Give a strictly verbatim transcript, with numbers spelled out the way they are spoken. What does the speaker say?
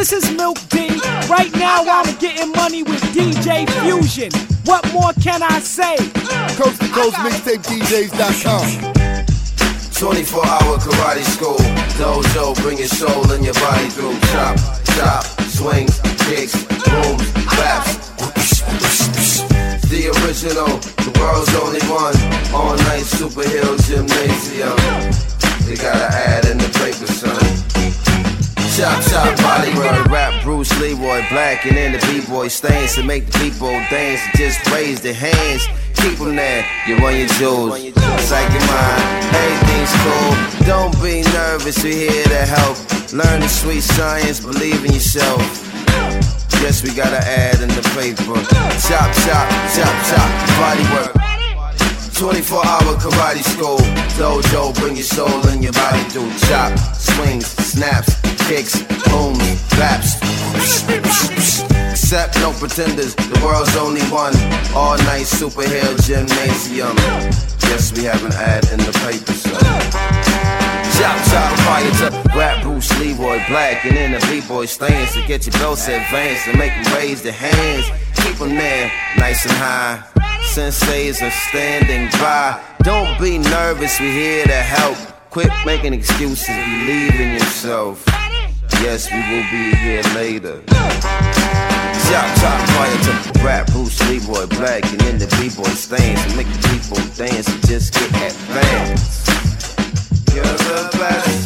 this is Milk D. Right now I'm getting money with D J Fusion. What more can I say? Coast to Coast Mixtape D Js dot com. twenty-four hour karate school. Dojo, bring your soul and your body through. Chop, chop, swings, kicks, booms, raps. The original, the world's only one. All night Super Hill Gymnasium. They gotta add in the paper, son. Chop, chop, body work, rap, Bruce Leroy, Black, and then the B-boy stains to make the people dance. Just raise their hands, keep them there. You run your jewels, psych your mind, everything's cool. Don't be nervous, we're here to help. Learn the sweet science, believe in yourself. Yes, we gotta add in the paper. Chop, chop, chop, chop, body work. twenty-four hour karate school. Dojo, bring your soul and your body through. Chop, swings, snaps, kicks, booms, raps. Except no pretenders, the world's only one. All night Super Hill Gymnasium. Yes, we have an ad in the paper, son. Chop, chop, fire to rap, Bruce Leroy, Black, and then the B-boy stance to get your belts advanced and make them raise their hands. Keep them there, nice and high. Senseis are standing by. Don't be nervous, we're here to help. Quit making excuses, believe in yourself. Yes, we will be here later. Chop, chop, fire to rap, Bruce Leroy, Black, and then the B-boy stance and make the people dance and just get advanced. You're the best.